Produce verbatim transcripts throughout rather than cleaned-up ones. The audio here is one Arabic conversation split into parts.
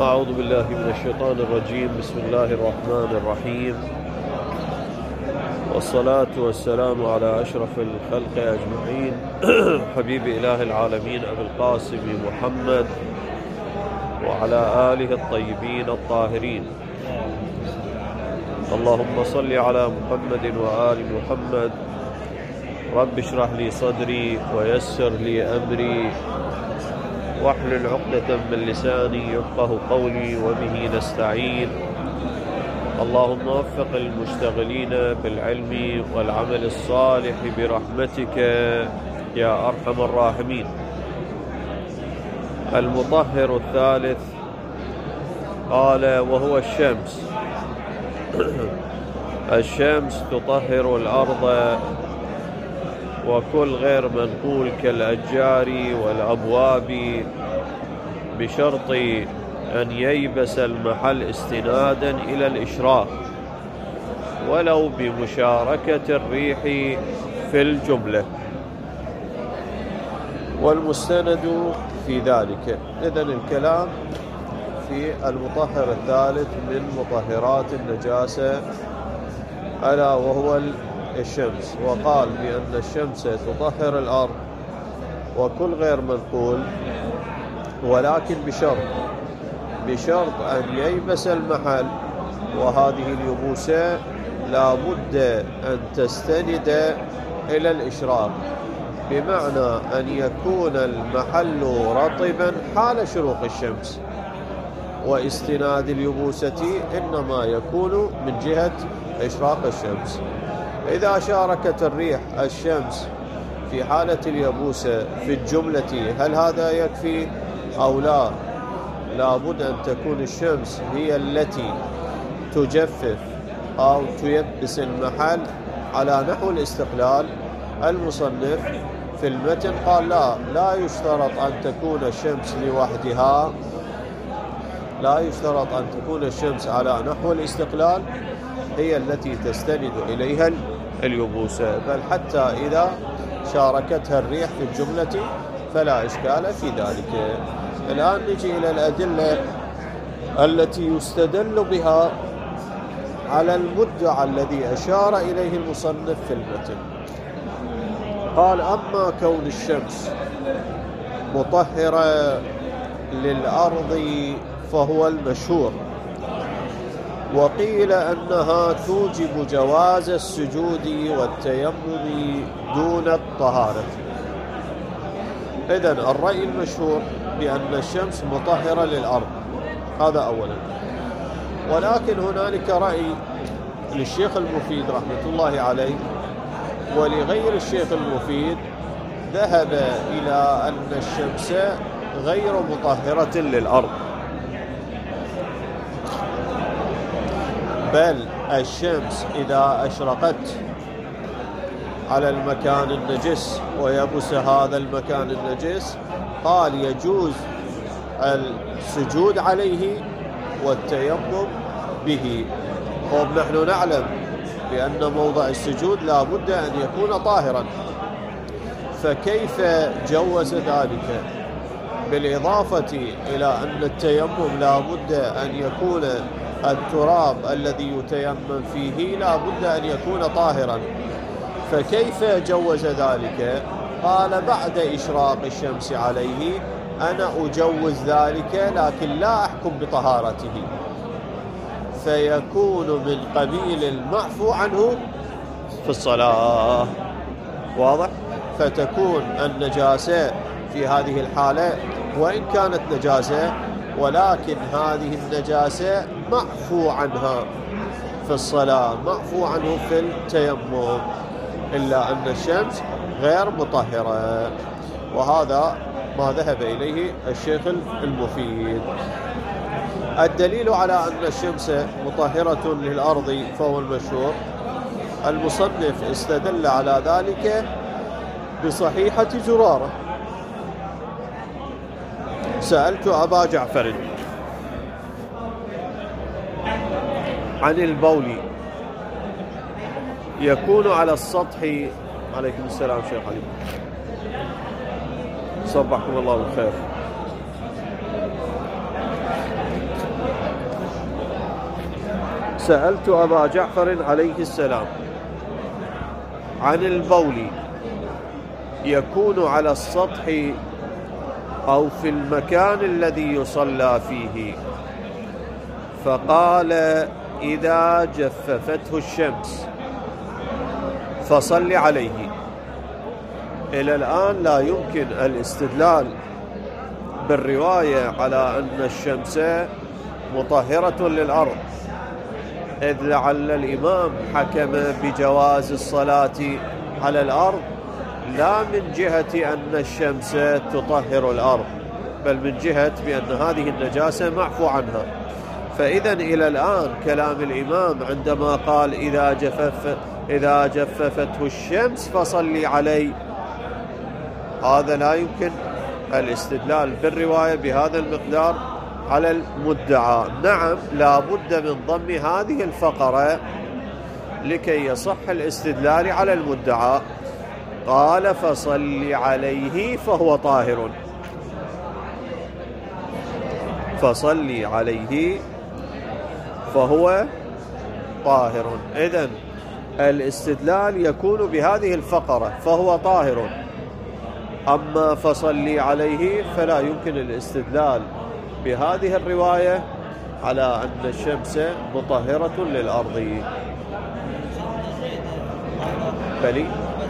أعوذ بالله من الشيطان الرجيم. بسم الله الرحمن الرحيم، والصلاة والسلام على أشرف الخلق أجمعين حبيب إله العالمين أبي القاسم محمد وعلى آله الطيبين الطاهرين. اللهم صل على محمد وآل محمد. رب اشرح لي صدري ويسر لي أمري واحلل عقدة من لساني يفقه قولي وبه نستعين. اللهم وفق المشتغلين بالعلم والعمل الصالح برحمتك يا أرحم الراحمين. المطهر الثالث قال وهو الشمس. الشمس تطهر الأرض وكل غير منقول كالأشجار والأبواب بشرط أن ييبس المحل استنادا إلى الإشراق ولو بمشاركة الريح في الجملة، والمستند في ذلك. إذن الكلام في المطهر الثالث من مطهرات النجاسة ألا وهو الشمس، وقال بأن الشمس تطهر الأرض وكل غير منقول، ولكن بشرط بشرط أن ييبس المحل، وهذه اليبوسة لا بد أن تستند إلى الإشراق، بمعنى أن يكون المحل رطبا حال شروق الشمس، واستناد اليبوسة إنما يكون من جهة إشراق الشمس. إذا شاركت الريح الشمس في حالة اليبوسة في الجملة هل هذا يكفي أو لا؟ لابد أن تكون الشمس هي التي تجفف أو تيبس المحل على نحو الاستقلال. المصنف في المتن قال لا لا يشترط أن تكون الشمس لوحدها، لا يشترط أن تكون الشمس على نحو الاستقلال هي التي تستند إليها اليبوسة، بل حتى إذا شاركتها الريح في الجملة فلا إشكال في ذلك. الآن نجي إلى الأدلة التي يستدل بها على المدعى الذي أشار إليه المصنف في المتن. قال أما كون الشمس مطهرة للأرض فهو المشهور، وقيل أنها توجب جواز السجود والتيمم دون الطهارة. إذن الرأي المشهور بأن الشمس مطهرة للأرض، هذا أولا. ولكن هنالك رأي للشيخ المفيد رحمة الله عليه ولغير الشيخ المفيد ذهب إلى أن الشمس غير مطهرة للأرض، بل الشمس إذا أشرقت على المكان النجس ويبس هذا المكان النجس قال يجوز السجود عليه والتيمم به. ونحن نعلم بأن موضع السجود لا بد أن يكون طاهرا، فكيف جوز ذلك؟ بالإضافة إلى أن التيمم لا بد أن يكون التراب الذي يتيمم فيه لا بد أن يكون طاهرا، فكيف جوز ذلك؟ قال بعد إشراق الشمس عليه أنا أجوز ذلك لكن لا أحكم بطهارته، فيكون من قبيل المعفو عنه في الصلاة. واضح؟ فتكون النجاسة في هذه الحالة وإن كانت نجاسة ولكن هذه النجاسة معفو عنها في الصلاة، معفو عنه في التيمم، إلا أن الشمس غير مطهرة، وهذا ما ذهب إليه الشيخ المفيد. الدليل على أن الشمس مطهرة للأرض فهو المشهور. المصنف استدل على ذلك بصحيحة زرارة. سألت أبا جعفر عن البول يكون على السطح. عليكم السلام شيخ علي، صبحكم الله بالخير. سألت أبا جعفر عليه السلام عن البول يكون على السطح أو في المكان الذي يصلى فيه، فقال إذا جففته الشمس فصل عليه. إلى الآن لا يمكن الاستدلال بالرواية على أن الشمس مطهرة للأرض، إذ لعل الإمام حكم بجواز الصلاة على الأرض لا من جهة أن الشمس تطهر الأرض، بل من جهة بأن هذه النجاسة معفو عنها. فإذا إلى الآن كلام الإمام عندما قال إذا جفف إذا جففته الشمس فصلي عليه، هذا لا يمكن الاستدلال بالرواية بهذا المقدار على المدعى. نعم، لا بد من ضم هذه الفقرة لكي يصح الاستدلال على المدعى. قال فصل عليه فهو طاهر، فصلي عليه فهو طاهر. إذن الاستدلال يكون بهذه الفقرة فهو طاهر، أما فصلي عليه فلا يمكن الاستدلال بهذه الرواية على أن الشمس مطهرة للأرض. بلي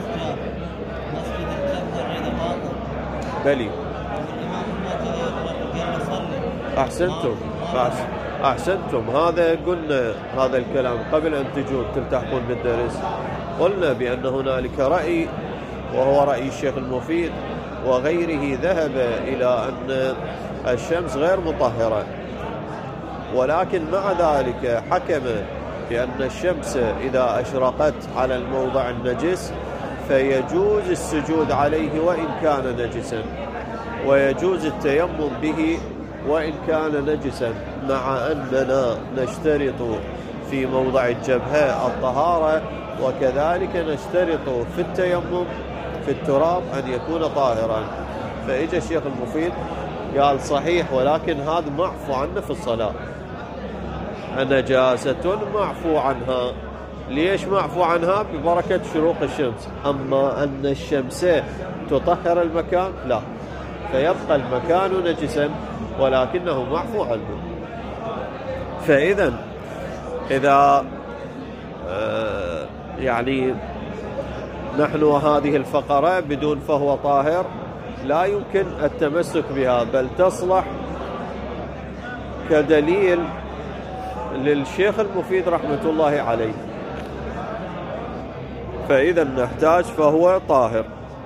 بلي أحسنتم أحسنتم هذا قلنا هذا الكلام قبل أن تجوا تلتحقون بالدرس. قلنا بأن هنالك رأي وهو رأي الشيخ المفيد وغيره ذهب إلى أن الشمس غير مطهرة، ولكن مع ذلك حكم بأن الشمس إذا أشرقت على الموضع النجس فيجوز السجود عليه وإن كان نجسا، ويجوز التيمم به وإن كان نجسا، مع أننا نشترط في موضع الجبهة الطهارة، وكذلك نشترط في التيمم في التراب أن يكون طاهرا. فإجا الشيخ المفيد قال صحيح، ولكن هذا معفو عنه في الصلاة، نجاسة معفو عنها. ليش معفو عنها؟ ببركة شروق الشمس. أما أن الشمس تطهر المكان لا، فيبقى المكان نجسا ولكنه معفو عنه. فإذا إذا آه يعني نحن هذه الفقرة بدون فهو طاهر لا يمكن التمسك بها، بل تصلح كدليل للشيخ المفيد رحمة الله عليه. فإذا نحتاج فهو طاهر.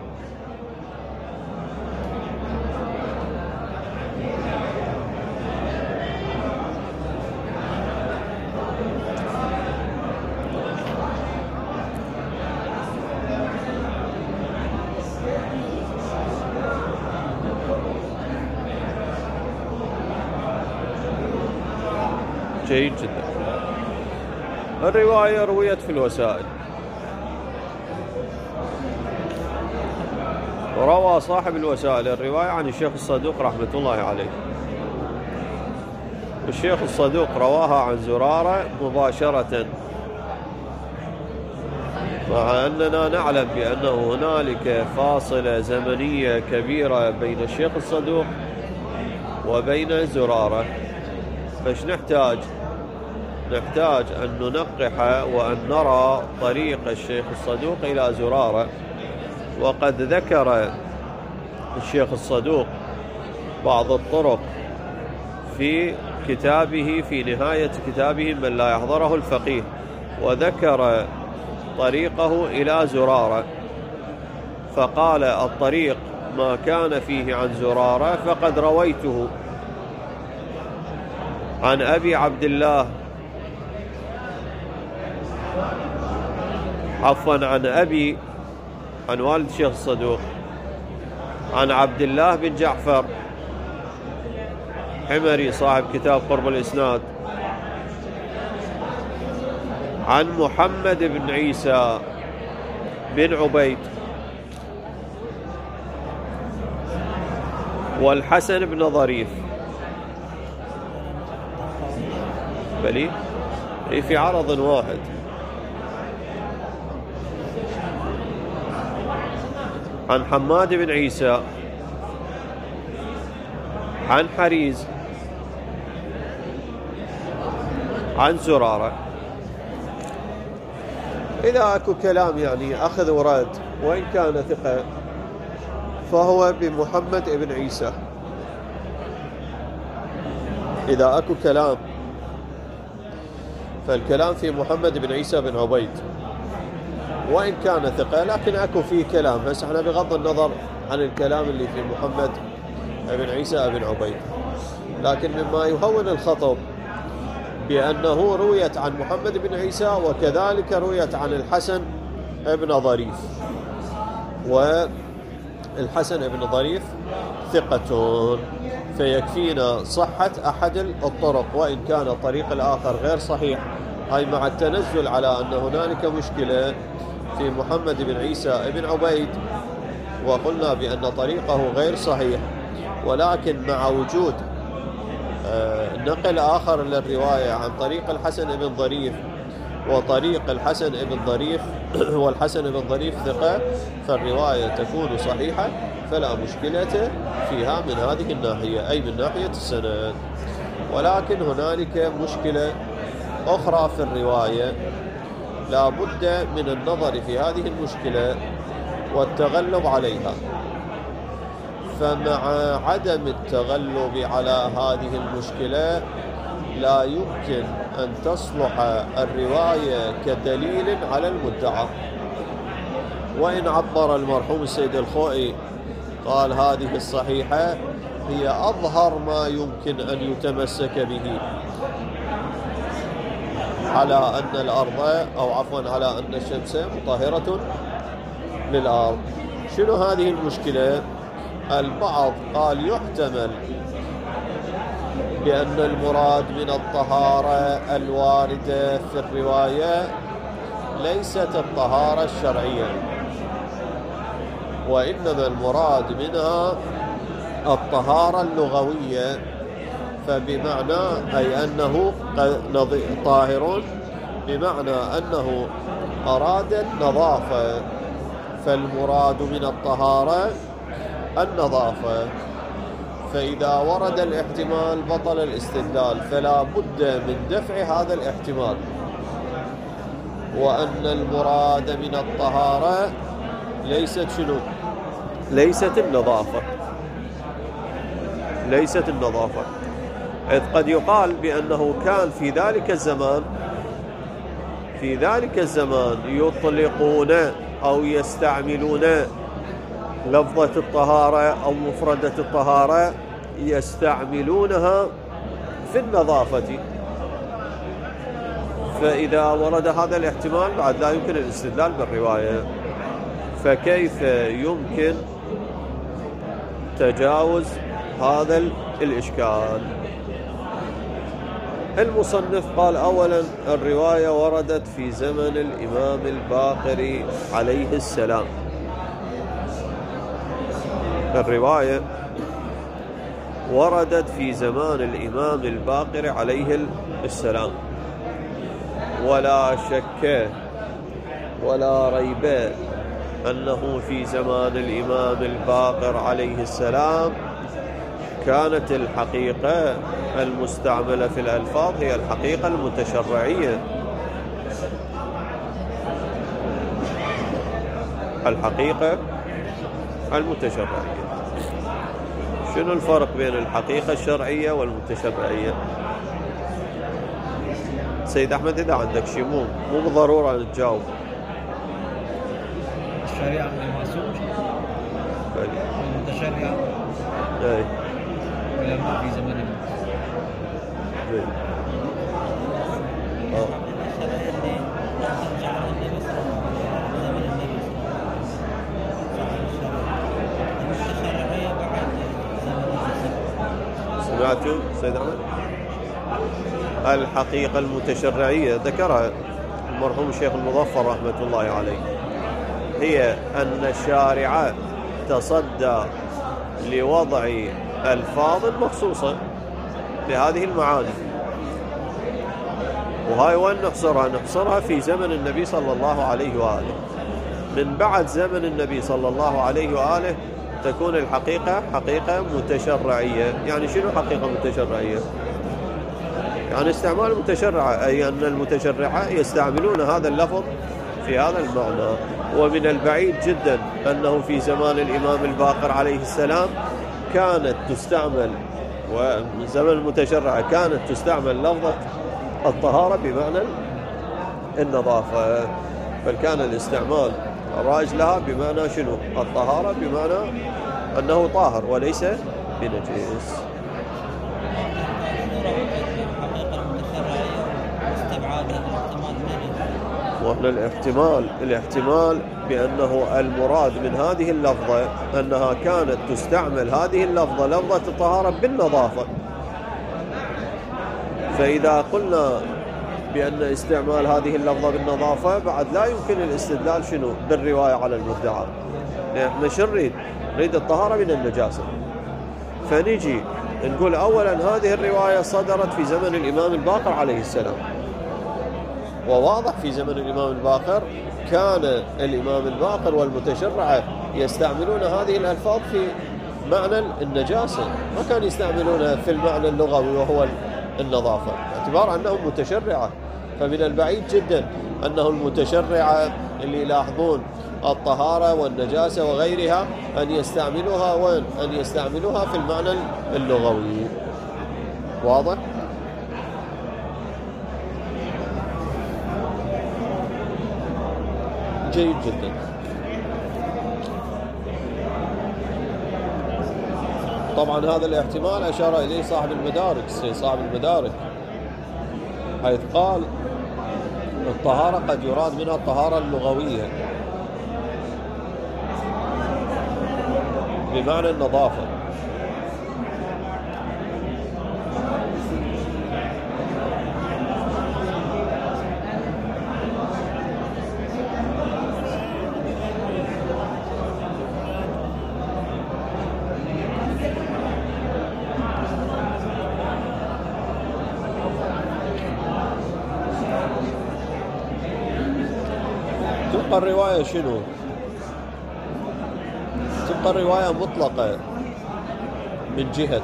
جيد جدا. الرواية رويت في الوسائل، روى صاحب الوسائل الرواية عن الشيخ الصدوق رحمة الله عليه. الشيخ الصدوق رواها عن زرارة مباشرة، مع أننا نعلم بأنه هنالك فاصلة زمنية كبيرة بين الشيخ الصدوق وبين زرارة. فايش نحتاج؟ نحتاج أن ننقح وأن نرى طريق الشيخ الصدوق إلى زرارة. وقد ذكر الشيخ الصدوق بعض الطرق في كتابه في نهاية كتابه من لا يحضره الفقيه، وذكر طريقه إلى زرارة، فقال الطريق ما كان فيه عن زرارة فقد رويته عن أبي عبد الله عفوا عن أبي عن والد الشيخ الصدوق عن عبد الله بن جعفر حمري صاحب كتاب قرب الإسناد عن محمد بن عيسى بن عبيد والحسن بن ظريف. بلي أي في عرض واحد. عن حماد بن عيسى عن حريز عن زرارة. إذا أكو كلام يعني أخذ ورد وإن كان ثقة فهو بمحمد بن عيسى. إذا أكو كلام فالكلام في محمد بن عيسى بن عبيد وإن كان ثقة، لكن أكو فيه كلام. بس احنا بغض النظر عن الكلام اللي في محمد بن عيسى بن عبيد، لكن مما يهون الخطب بأنه رويت عن محمد بن عيسى وكذلك رويت عن الحسن بن ظريف، والحسن بن ظريف ثقة، فيكفينا صحة أحد الطرق وإن كان الطريق الآخر غير صحيح، أي مع التنزل على أن هنالك مشكلة في محمد بن عيسى بن عبيد وقلنا بأن طريقه غير صحيح، ولكن مع وجود نقل آخر للرواية عن طريق الحسن بن ظريف وطريق الحسن بن ظريف والحسن بن ظريف ثقة، فالرواية تكون صحيحة فلا مشكلة فيها من هذه الناحية، أي من ناحية السند. ولكن هنالك مشكلة أخرى في الرواية لا بد من النظر في هذه المشكلة والتغلب عليها. فمع عدم التغلب على هذه المشكلة لا يمكن أن تصلح الرواية كدليل على المدعى. وإن عبر المرحوم السيد الخوئي قال هذه الصحيحة هي أظهر ما يمكن أن يتمسك به على أن الأرض أو عفوا على أن الشمس مطهرة للأرض. شنو هذه المشكلة؟ البعض قال يحتمل بأن المراد من الطهارة الواردة في الرواية ليست الطهارة الشرعية، وإنما المراد منها الطهارة اللغوية، فبمعنى أي أنه طاهر بمعنى أنه أراد النظافة، فالمراد من الطهارة النظافة. فإذا ورد الاحتمال بطل الاستدلال، فلا بد من دفع هذا الاحتمال، وأن المراد من الطهارة ليست شنو؟ ليست النظافة، ليست النظافة. إذ قد يقال بأنه كان في ذلك الزمان في ذلك الزمان يطلقون أو يستعملون لفظة الطهارة أو مفردة الطهارة يستعملونها في النظافة، فإذا ورد هذا الاحتمال بعد لا يمكن الاستدلال بالرواية، فكيف يمكن تجاوز هذا الإشكال؟ المصنف قال أولا الرواية وردت في زمن الإمام الباقر عليه السلام. الرواية وردت في زمان الإمام الباقر عليه السلام، ولا شك ولا ريب أنه في زمان الإمام الباقر عليه السلام كانت الحقيقة المستعملة في الألفاظ هي الحقيقة المتشرعية، الحقيقة المتشرعية. شنو الفرق بين الحقيقة الشرعية والمتشرعية؟ سيد أحمد إذا عندك شيء مو مو بالضرورة أن تجاوب. الشريعة المعصوم المتشرعة اي ولما في زمن النبي. اه سمعتوا سيد أحمد؟ الحقيقة المتشرعية ذكرها المرحوم الشيخ المظفر رحمة الله عليه، هي أن الشارع تصدى لوضع ألفاظ مخصوصة بهذه المعاني، وهاي وين نحصرها؟ نحصرها في زمن النبي صلى الله عليه وآله. من بعد زمن النبي صلى الله عليه وآله تكون الحقيقة حقيقة متشرعية. يعني شنو حقيقة متشرعية؟ يعني استعمال المتشرعة، أي أن المتشرعة يستعملون هذا اللفظ في هذا المعنى. ومن البعيد جدا أنه في زمان الإمام الباقر عليه السلام كانت تستعمل، ومن زمن المتشرعة كانت تستعمل لفظة الطهارة بمعنى النظافة، بل كان الاستعمال الرائج لها بمعنى شنو؟ الطهارة، بمعنى أنه طاهر وليس بنجس. وهنا الاحتمال الاحتمال بأنه المراد من هذه اللفظة أنها كانت تستعمل هذه اللفظة لفظة الطهارة بالنظافة. فإذا قلنا بأن استعمال هذه اللفظة بالنظافة بعد لا يمكن الاستدلال شنو؟ بالرواية على المدعى. احنا شو نريد؟ نريد الطهارة من النجاسة. فنجي نقول أولا هذه الرواية صدرت في زمن الإمام الباقر عليه السلام، وواضح في زمن الإمام الباقر كان الإمام الباقر والمتشرعة يستعملون هذه الألفاظ في معنى النجاسة، ما كانوا يستعملونها في المعنى اللغوي وهو النظافة، باعتبار أنهم متشرعة. فمن البعيد جدا أنه المتشرعة اللي يلاحظون الطهارة والنجاسة وغيرها أن يستعملوها وين؟ أن يستعملوها في المعنى اللغوي. واضح؟ جيد جدا. طبعا هذا الاحتمال أشار إليه صاحب المدارك صاحب المدارك حيث قال الطهارة قد يراد منها الطهارة اللغوية بمعنى النظافة. تبقى الرواية شنو؟ تبقى الرواية مطلقة من جهة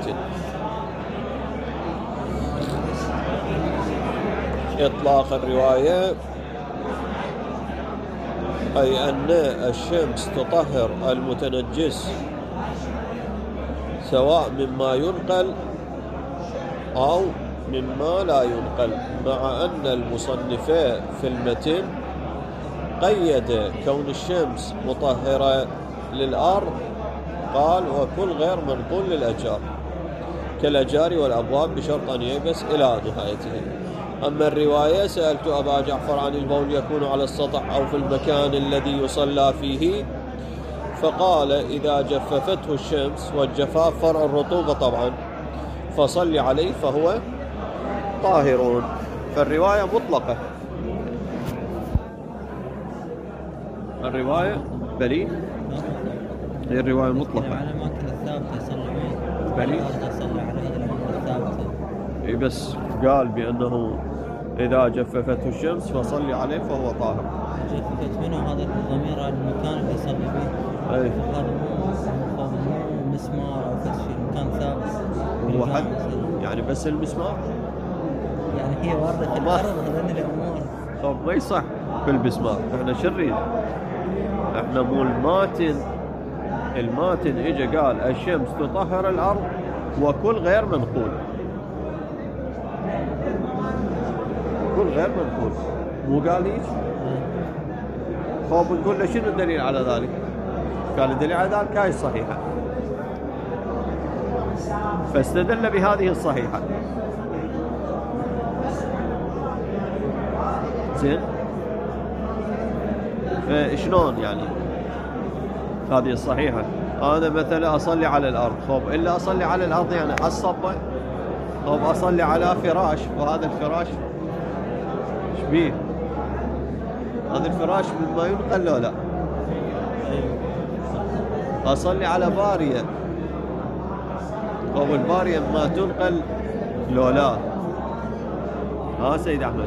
إطلاق الرواية، أي أن الشمس تطهر المتنجس سواء مما ينقل أو مما لا ينقل، مع أن المصنفاء في المتن قيد كون الشمس مطهرة للأرض، قال وكل غير منقول للأجار كالأجار والأبواب بشرط أن ييبس إلى نهايته. أما الرواية سألت أبا جعفر عن البول يكون على السطح أو في المكان الذي يصلى فيه، فقال إذا جففته الشمس، والجفاف فرع الرطوبة طبعا، فصل عليه فهو طاهر. فالرواية مطلقة، الرواية بلي هي الرواية مطلقة. الأماكن الثابتة يصلي فيها بلي يصلي على هذه الأماكن الثابتة. إيه بس قال بأنه إذا جففته الشمس فصلي عليه فهو طاهر. جففت منه هذا الضمير على المكان اللي يصلي فيه. أي. هذا مو مو مسمار أو كذا شيء، مكان ثابت. هو حد يعني بس المسمار؟ يعني هي واردة في الأرض هذين الأمور. طب ما يصح بالمسمار، احنا شو نريد؟ احنا مو الماتن، الماتن اجى قال الشمس تطهر الأرض وكل غير منقول، كل غير منقول، مو قال هيك؟ خب نقول له شنو الدليل على ذلك؟ قال الدليل على ذلك هاي الصحيحة، فاستدل بهذه الصحيحة. زين، فشلون يعني هذه الصحيحة؟ أنا مثلا أصلي على الأرض، خب إلا أصلي على الأرض يعني الصبة، خب أصلي على فراش، وهذا الفراش شبيه؟ هذا الفراش مما ينقل له لا؟ أصلي على بارية، خب البارية ما تنقل لو لا؟ ها سيد أحمد،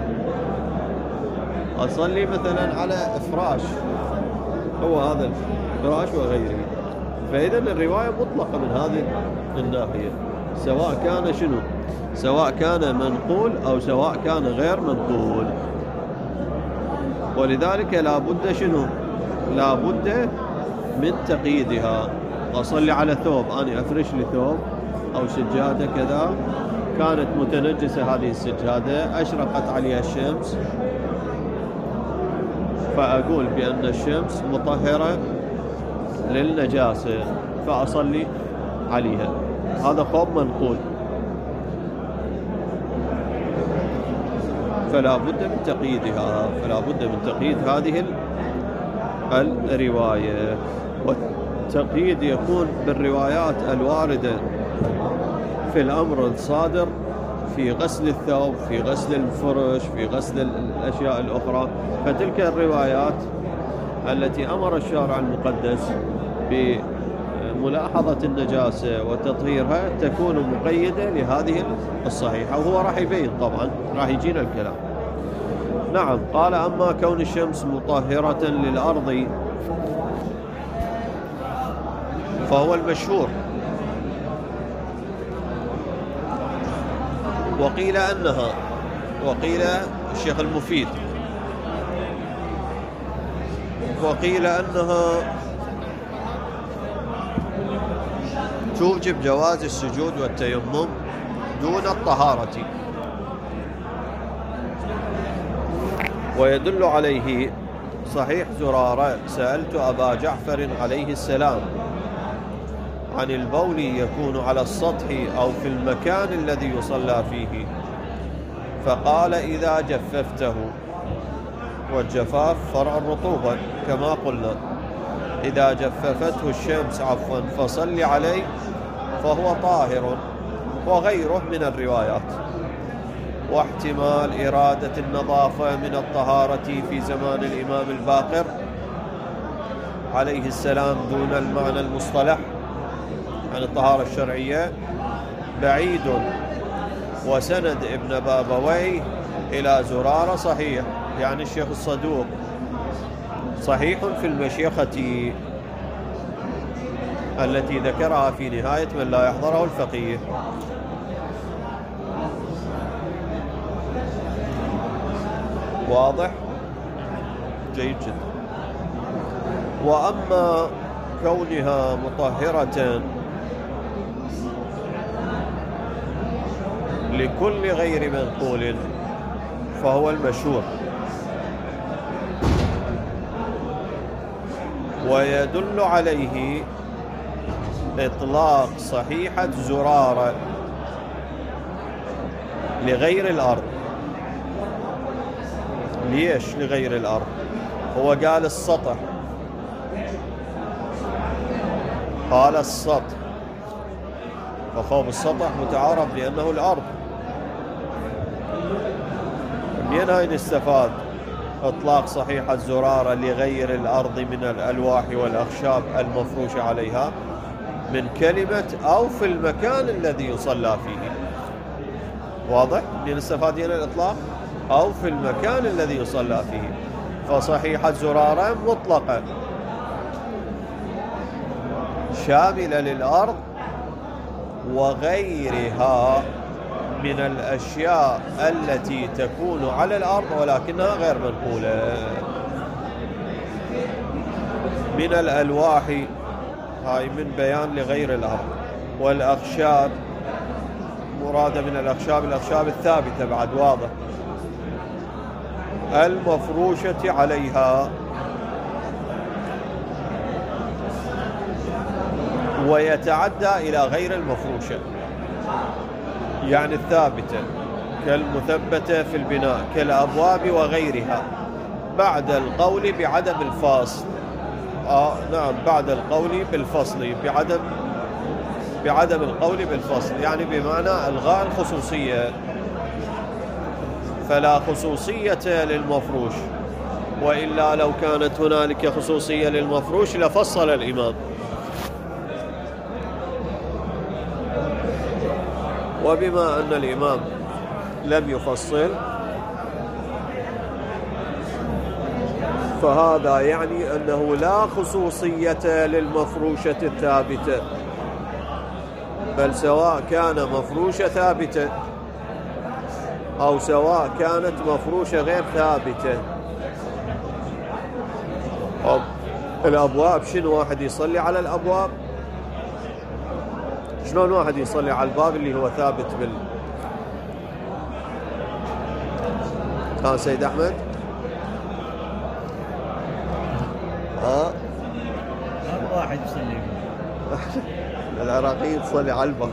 أصلي مثلا على فراش، هو هذا الفراش وغيره. فإذا الرواية مطلقة من هذه الناحية، سواء كان شنو، سواء كان منقول أو سواء كان غير منقول. ولذلك لا بد شنو، لا بد من تقييدها. أصلي على ثوب، أنا أفرش لي ثوب أو سجادة كذا كانت متنجسة، هذه السجادة أشرقت عليها الشمس، فأقول بأن الشمس مطهرة للنجاسة فأصلي عليها. هذا ثوب منقول، فلا بد من تقييدها، فلا بد من تقييد هذه الرواية. والتقييد يكون بالروايات الواردة في الأمر الصادر في غسل الثوب، في غسل الفرش، في غسل الأشياء الأخرى. فتلك الروايات التي أمر الشارع المقدس بملاحظة النجاسة وتطهيرها تكون مقيدة لهذه الصحيحة، وهو راح يبين طبعا، راح يجينا الكلام. نعم. قال: أما كون الشمس مطهرة للأرض فهو المشهور، وقيل أنها، وقيل الشيخ المفيد، وقيل أنها توجب جواز السجود والتيمم دون الطهارة. ويدل عليه صحيح زرارة: سألت أبا جعفر عليه السلام عن البول يكون على السطح أو في المكان الذي يصلى فيه، فقال: إذا جففته، والجفاف فرع الرطوبة كما قلنا، إذا جففته الشمس عفوا فصل عليه فهو طاهر. وغيره من الروايات. واحتمال إرادة النظافة من الطهارة في زمان الإمام الباقر عليه السلام دون المعنى المصطلح عن الطهارة الشرعية بعيد. وسند ابن بابويه إلى زرارة صحيح، يعني الشيخ الصدوق صحيح في المشيخة التي ذكرها في نهاية من لا يحضره الفقيه. واضح؟ جيد جدا. وأما كونها مطهرة لكل غير منقول فهو المشهور. ويدل عليه إطلاق صحيحة زرارة لغير الأرض. ليش لغير الأرض؟ هو قال السطح، قال السطح، فخوف السطح متعارف لأنه الأرض. من هاي نستفاد إطلاق صحيحة زرارة لغير الأرض من الألواح والأخشاب المفروشة عليها، من كلمة أو في المكان الذي يصلى فيه. واضح؟ نستفاد هنا الإطلاق أو في المكان الذي يصلى فيه، فصحيحة زرارة مطلقة شاملة للأرض وغيرها من الأشياء التي تكون على الأرض ولكنها غير منقولة من الألواح، هاي من بيان لغير الأرض، والأخشاب مرادة من الأخشاب الأخشاب الثابتة بعد واضح المفروشة عليها. ويتعدى إلى غير المفروشة، يعني الثابتة كالمثبتة في البناء كالأبواب وغيرها، بعد القول بعدم الفصل. آه نعم، بعد القول بالفصل، بعدم بعدم القول بالفصل، يعني بمعنى إلغاء الخصوصية، فلا خصوصية للمفروش، وإلا لو كانت هنالك خصوصية للمفروش لفصل الإمام. وبما أن الإمام لم يفصل فهذا يعني أنه لا خصوصية للمفروشة الثابتة، بل سواء كان مفروشة ثابتة أو سواء كانت مفروشة غير ثابتة. أو الأبواب، شنو واحد يصلي على الأبواب؟ شلون واحد يصلي على الباب اللي هو ثابت بال ها سيد أحمد؟ ها؟ واحد يصلي العراقي تصلي على الباب.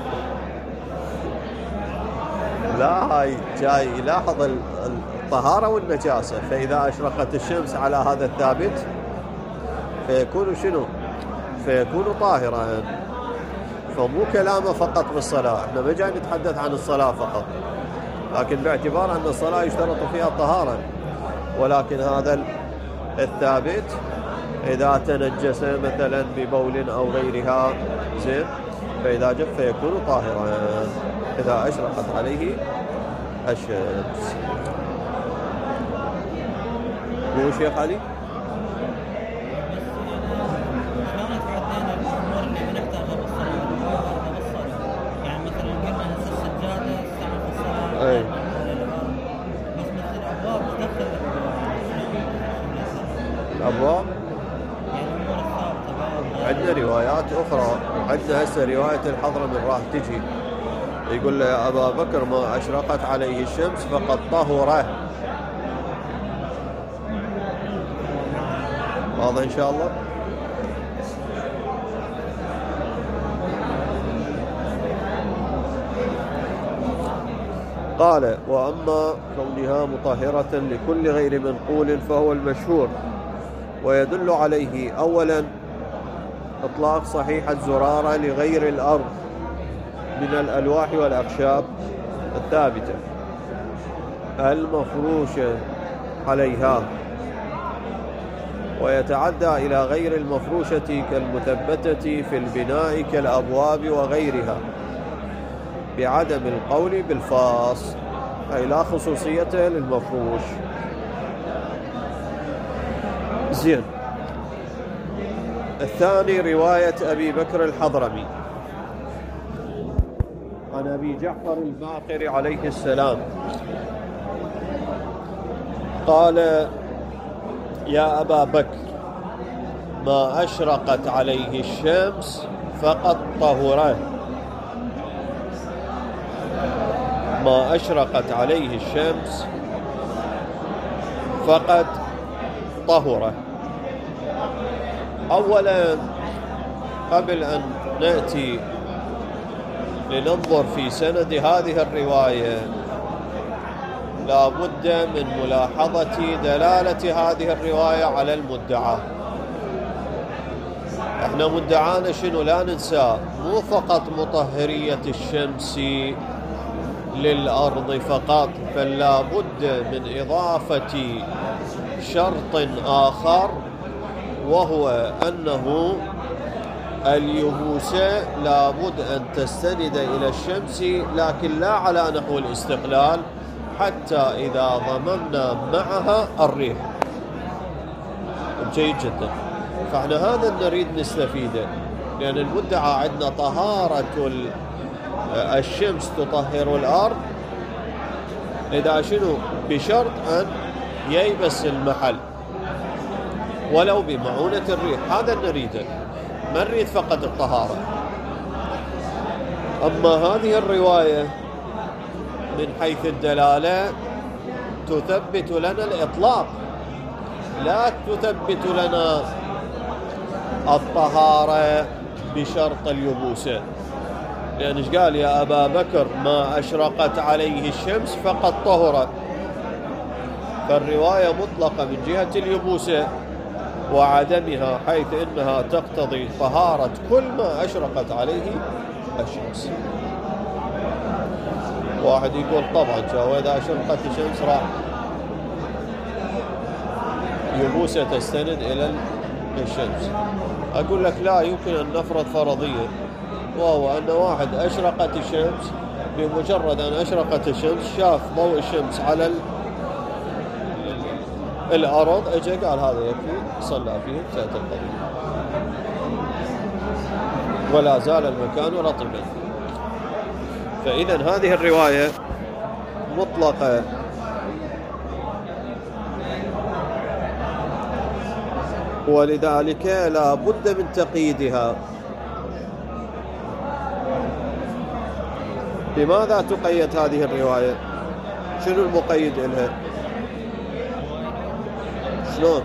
لا، هاي جاي يلاحظ الطهارة والنجاسة، فإذا أشرقت الشمس على هذا الثابت فيكون شنو؟ فيكون طاهرا. فمو كلامه فقط بالصلاة، احنا ما جاي نتحدث عن الصلاة فقط، لكن باعتبار أن الصلاة يشترط فيها الطهارة، ولكن هذا الثابت إذا تنجس مثلا ببول أو غيرها زين، فإذا جف فيكون طاهرا إذا أشرقت عليه الشمس. مو شيخ علي؟ أي. الأبواب عندنا روايات أخرى، عندنا هسه رواية الحضرمي راح تجي يقول له يا أبا بكر ما أشرقت عليه الشمس فقد طهره. واضح إن شاء الله؟ قال وأما كونها مطهرة لكل غير منقول فهو المشهور، ويدل عليه أولا إطلاق صحيح الزرارة لغير الأرض من الألواح والأخشاب الثابتة المفروشة عليها، ويتعدى إلى غير المفروشة كالمثبتة في البناء كالأبواب وغيرها بعدم القول بالفاص، أي لا خصوصية للمفروش. زين. الثاني رواية أبي بكر الحضرمي عن أبي جعفر الباقر عليه السلام قال يا أبا بكر ما أشرقت عليه الشمس فقد طهره. ما أشرقت عليه الشمس فقد طهره. أولا قبل أن نأتي لننظر في سند هذه الرواية لا بد من ملاحظة دلالة هذه الرواية على المدعى. احنا مدعانا شنو؟ لا ننسى مو فقط مطهرية الشمس للأرض فقط، فلا بد من إضافة شرط آخر، وهو أنه اليبوسة لا بد أن تستند إلى الشمس، لكن لا على نحو الاستقلال، حتى إذا ضممنا معها الريح. جيد جدا. فاحنا هذا نريد نستفيده، لأن المدعى عندنا طهارة الشمس تطهر الأرض إذا شنو؟ بشرط أن ييبس المحل ولو بمعونة الريح. هذا نريده، ما نريد فقط الطهارة. أما هذه الرواية من حيث الدلالة تثبت لنا الإطلاق، لا تثبت لنا الطهارة بشرط اليبوسة. لأن يعني قال يا أبا بكر ما أشرقت عليه الشمس فقد طهر، فالرواية مطلقة من جهة اليبوسة وعدمها، حيث إنها تقتضي طهارة كل ما أشرقت عليه الشمس. واحد يقول طبعا شو إذا أشرقت الشمس راح يبوسة تستند إلى الشمس. أقول لك لا، يمكن أن نفرض فرضية، وهو أن واحد أشرقت الشمس، بمجرد أن أشرقت الشمس شاف ضوء الشمس على الأرض، اجى قال هذا يكفي، صلى فيه، انتهت القضية، ولا زال المكان رطبا. فإذا هذه الرواية مطلقة، ولذلك لا بد من تقييدها. لماذا تقيد هذه الرواية؟ شنو المقيد لها؟ شلون؟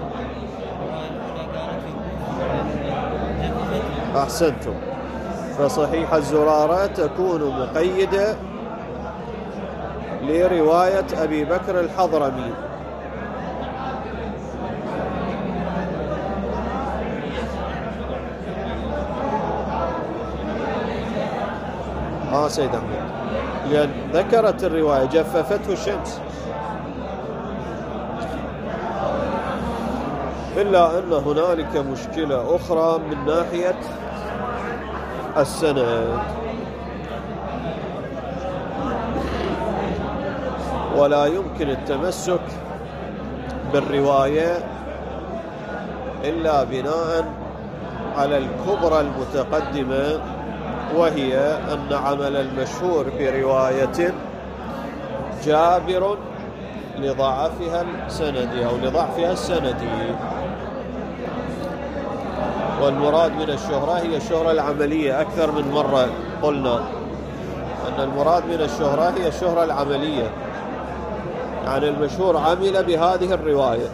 أحسنتم. فصحيح الزرارة تكون مقيدة لرواية أبي بكر الحضرمي. آه سيد أحمد، لأن ذكرت الرواية جففته الشمس، إلا أن هنالك مشكلة أخرى من ناحية السند، ولا يمكن التمسك بالرواية إلا بناء على الكبرى المتقدمة، وهي أن عمل المشهور برواية جابر لضعفها السندي أو لضعفها السندي. والمراد من الشهرة هي الشهرة العملية. أكثر من مرة قلنا أن المراد من الشهرة هي الشهرة العملية، يعني المشهور عمل بهذه الرواية.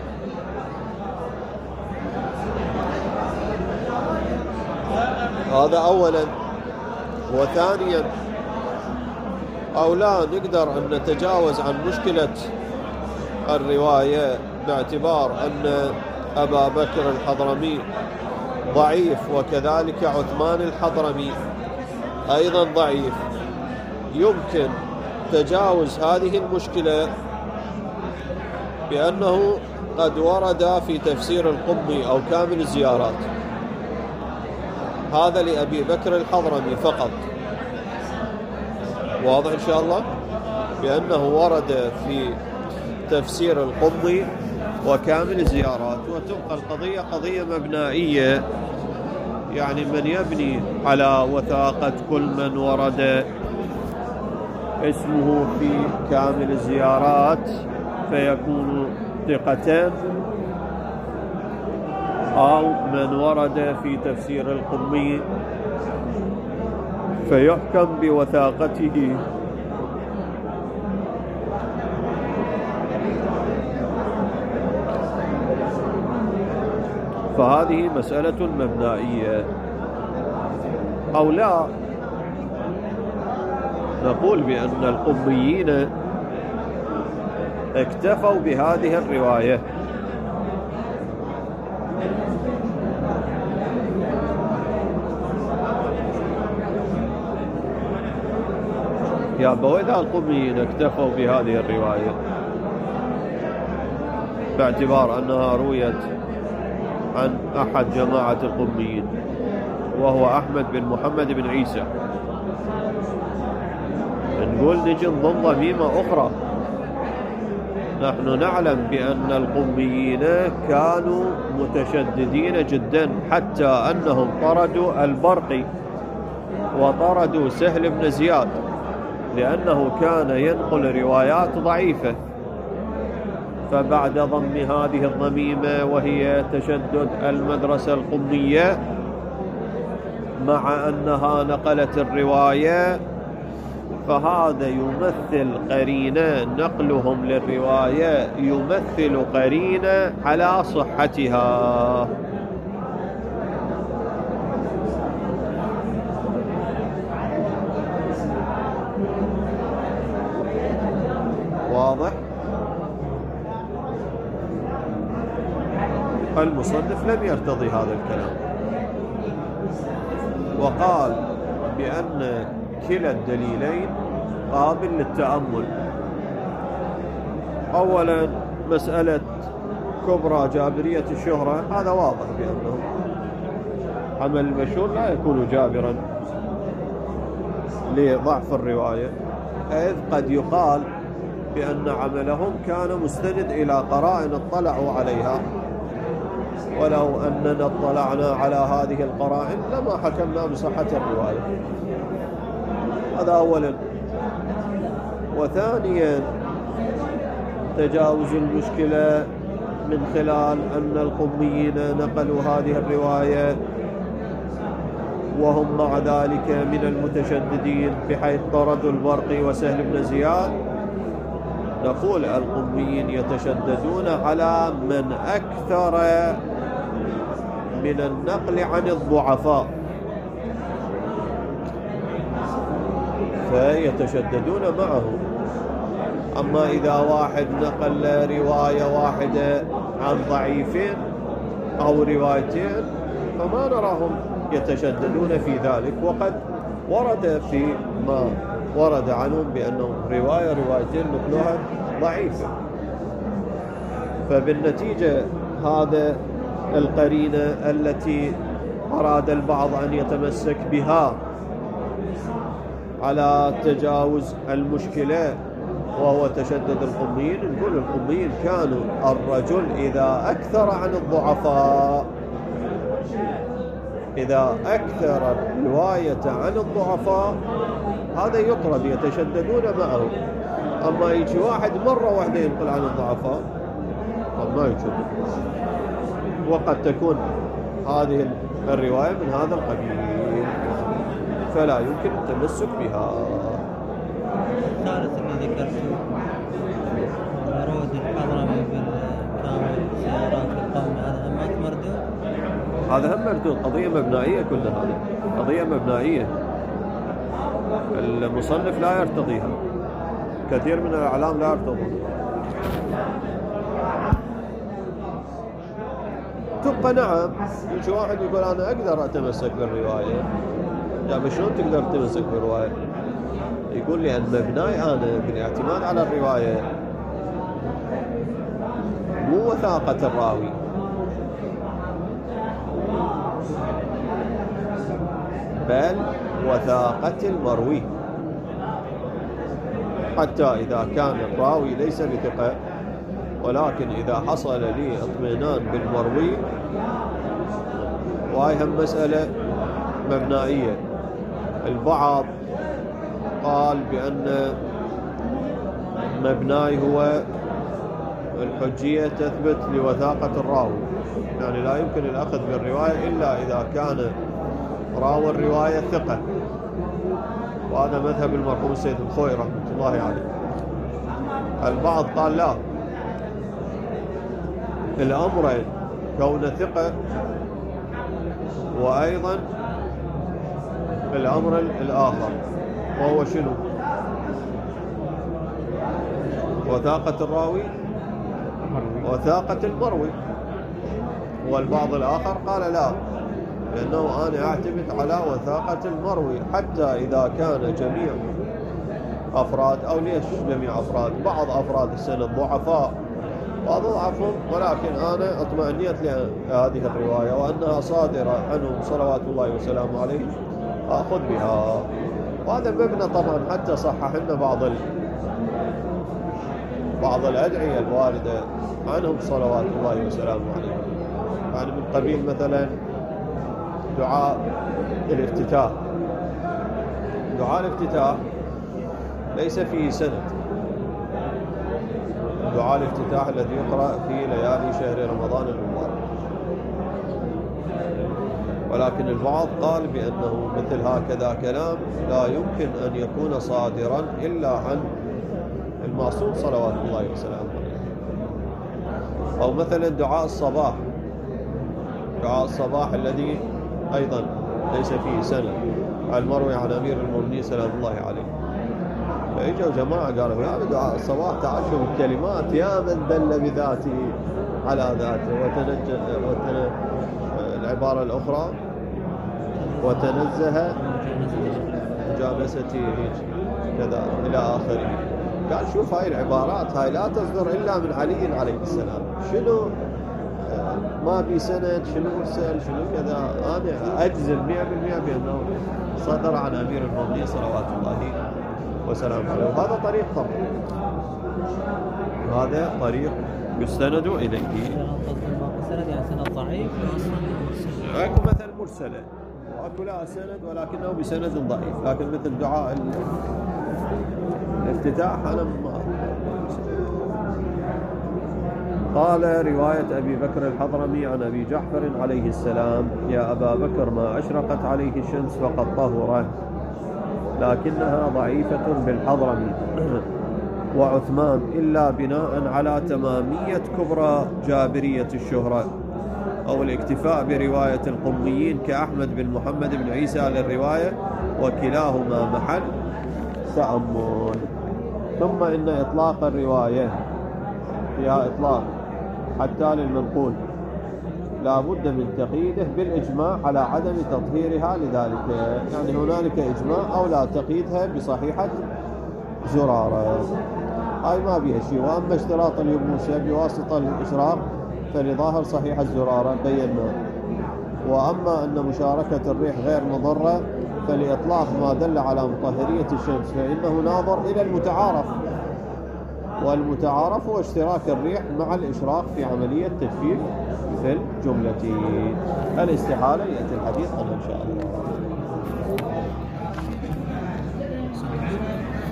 هذا أولا. وثانيا، أو لا نقدر أن نتجاوز عن مشكلة الرواية باعتبار أن أبا بكر الحضرمي ضعيف، وكذلك عثمان الحضرمي أيضا ضعيف. يمكن تجاوز هذه المشكلة بأنه قد ورد في تفسير القمي أو كامل الزيارات، هذا لأبي بكر الحضرمي فقط. واضح إن شاء الله؟ بأنه ورد في تفسير القمي وكامل الزيارات، وتبقى القضية قضية مبنائية، يعني من يبني على وثاقة كل من ورد اسمه في كامل الزيارات فيكون ثقة، أو من ورد في تفسير القمي فيحكم بوثاقته. فهذه مسألة مبنائية. أو لا نقول بأن القميين اكتفوا بهذه الرواية، يا بويدا القميين اكتفوا بهذه الرواية باعتبار أنها رويت عن أحد جماعة القميين وهو أحمد بن محمد بن عيسى. نقول نجي نضم ضميمة أخرى. نحن نعلم بأن القميين كانوا متشددين جدا، حتى أنهم طردوا البرقي وطردوا سهل بن زياد لأنه كان ينقل روايات ضعيفة. فبعد ضم هذه الضميمة وهي تشدد المدرسة القمية، مع أنها نقلت الرواية، فهذا يمثل قرينة، نقلهم للرواية يمثل قرينة على صحتها. واضح؟ المصنف لم يرتضي هذا الكلام، وقال بأن كلا الدليلين قابل للتأمل. أولا مسألة كبرى جابرية الشهرة، هذا واضح بأنه عمل المشهور لا يكون جابرا لضعف الرواية، إذ قد يقال بأن عملهم كان مستند إلى قرائن اطلعوا عليها، ولو أننا اطلعنا على هذه القرائن لما حكمنا بصحة الرواية. هذا أولا. وثانيا تجاوز المشكلة من خلال أن القميين نقلوا هذه الرواية وهم مع ذلك من المتشددين بحيث طردوا البرقي وسهل بن زياد. نقول القميين يتشددون على من أكثر من النقل عن الضعفاء، فيتشددون معه. أما إذا واحد نقل رواية واحدة عن ضعيفين أو روايتين فما نراهم يتشددون في ذلك، وقد ورد في ما ورد عنهم بأنهم رواية روايتين نقلوها ضعيفة. فبالنتيجة هذا القرينة التي أراد البعض أن يتمسك بها على تجاوز المشكلة وهو تشدد القميين، نقول القميين كانوا الرجل إذا أكثر عن الضعفاء، إذا أكثر الرواية عن الضعفاء هذا يطرد، يتشددون معه. أما يجي واحد مرة واحدة ينقل عن الضعفاء ما يشدد، وقد تكون هذه الرواية من هذا القبيل فلا يمكن التمسك بها. الثالث اللي ذكرته ورود الحضرمي بالكامل سيارات القوم، هذا هم مردود؟ هذا هم مردود، قضية مبنائية كلها، هذه قضية مبنائية المصنف لا يرتضيها، كثير من الأعلام لا يرتضون. تبقى نعم يجي واحد يقول أنا أقدر أتمسك بالرواية. يعني شلون تقدر تتمسك بالرواية؟ يقول لي أن مبناي أنا بالاعتماد على الرواية مو وثاقة الراوي، بل وثاقة المروي. حتى إذا كان الراوي ليس بثقة، ولكن إذا حصل لي اطمئنان بالمروي، وهي هم مسألة مبنائية. البعض قال بأن مبناي هو الحجية تثبت لوثاقة الراوي، يعني لا يمكن الأخذ بالرواية إلا إذا كان راوي الرواية ثقة، وهذا مذهب المرحوم السيد الخوئي رحمة الله عليه. البعض قال لا، الأمرين كون ثقة وأيضا الأمر الآخر وهو شنو؟ وثاقة الراوي وثاقة المروي. والبعض الآخر قال لا، لأنه أنا أعتمد على وثاقة المروي حتى إذا كان جميع أفراد، أو ليش جميع أفراد، بعض أفراد السند ضعفاء وأضعفهم، ولكن أنا اطمئنيت لهذه الرواية وأنها صادرة عنهم صلوات الله وسلامه عليه أخذ بها. وهذا المبنى طبعا حتى صحح لنا بعض ال... بعض الأدعية الواردة عنهم صلوات الله وسلامه عليه، يعني من قبيل مثلا دعاء الافتتاح. دعاء الافتتاح ليس فيه سند، دعاء الافتتاح الذي يقرأ في ليالي شهر رمضان المبارك، ولكن البعض قال بأنه مثل هكذا كلام لا يمكن أن يكون صادرا إلا عن المعصوم صلوات الله وسلامه عليه. أو مثلا دعاء الصباح، دعاء الصباح الذي أيضا ليس فيه سند، المروي عن أمير المؤمنين سلام الله عليه. فإجوا جماعة قالوا يا دعاء الصباح تعشوا الكلمات يا من دل بذاته على ذاته، وتنجى وتن... العبارة الأخرى وتنزه مجالستي كذا إلى آخره. قال شوف هاي العبارات هاي لا تصدر إلا من علي عليه السلام، شنو ما في سند، شنو مرسل، شنو كذا. أنا أجزم مئة بالمئة بأنه صدر عن أمير المؤمنين صلوات الله وسلام عليه. وهذا طريق طبعا، هذا طريق يستند إليه. سند يعني سند ضعيف وأصلا اكو مثل مرسلة واكو لها سند ولكنه بسند ضعيف، لكن مثل دعاء الافتتاح أنا ما. قال رواية أبي بكر الحضرمي عن أبي جعفر عليه السلام: يا أبا بكر ما أشرقت عليه الشمس فقد طهر، لكنها ضعيفة بالحضرمي وعثمان إلا بناء على تمامية كبرى جابرية الشهرة أو الاكتفاء برواية القميين كأحمد بن محمد بن عيسى للرواية، وكلاهما محل تأمل. ثم إن إطلاق الرواية فيها إطلاق حتى للمنقول لا بد من تقييده بالإجماع على عدم تطهيرها، لذلك يعني هنالك إجماع أو لا تقييدها بصحيحة زرارة، هاي ما بيها شيء. وأما اشتراط اليبوسة بواسطة الإشراق فلظاهر صحيحة الزرارة بينا. وأما أن مشاركة الريح غير مضرة فلإطلاق ما دل على مطهرية الشمس فإنه ناظر إلى المتعارف، والمتعارف هو اشتراك الريح مع الإشراق في عملية تجفيف في الجملة. الاستحالة يأتي الحديث عنها إن شاء الله.